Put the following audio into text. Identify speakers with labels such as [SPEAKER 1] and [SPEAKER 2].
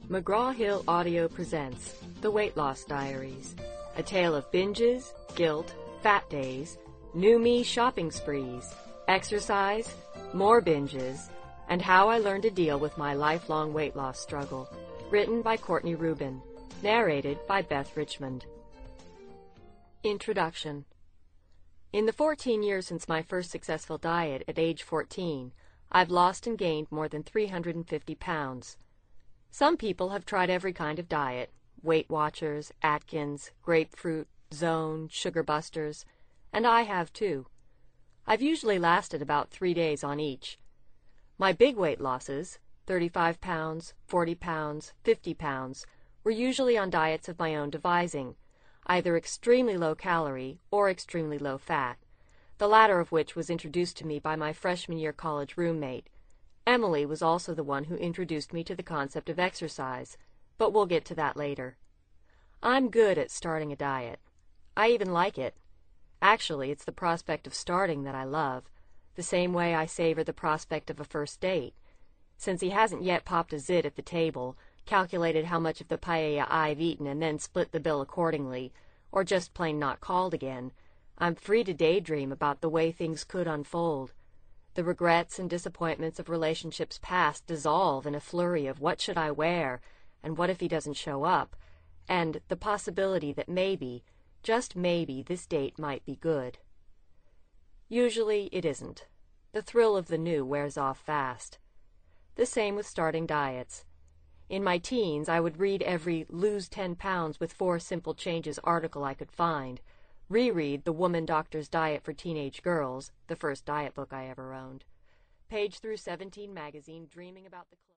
[SPEAKER 1] McGraw-Hill Audio presents The Weight Loss Diaries, a tale of binges, guilt, fat days, new me shopping sprees, exercise, more binges, and how I learned to deal with my lifelong weight loss struggle. Written by Courtney Rubin. Narrated by Beth Richmond. Introduction. In the 14 years since my first successful diet at age 14, I've lost and gained more than 350 pounds. Some people have tried every kind of diet: Weight Watchers, Atkins, Grapefruit, Zone, Sugar Busters, and I have too. I've usually lasted about 3 days on each. My big weight losses, 35 pounds, 40 pounds, 50 pounds, were usually on diets of my own devising, either extremely low calorie or extremely low fat, the latter of which was introduced to me by my freshman year college roommate. Emily was also the one who introduced me to the concept of exercise, but we'll get to that later. I'm good at starting a diet. I even like it. Actually, it's the prospect of starting that I love, the same way I savor the prospect of a first date. Since he hasn't yet popped a zit at the table, calculated how much of the paella I've eaten and then split the bill accordingly, or just plain not called again, I'm free to daydream about the way things could unfold. The regrets and disappointments of relationships past dissolve in a flurry of what should I wear, and what if he doesn't show up, and the possibility that maybe, just maybe, this date might be good. Usually it isn't. The thrill of the new wears off fast. The same with starting diets. In my teens, I would read every "Lose 10 Pounds with 4 Simple Changes" article I could find, reread The Woman Doctor's Diet for Teenage Girls, the first diet book I ever owned, page through 17 magazine dreaming about the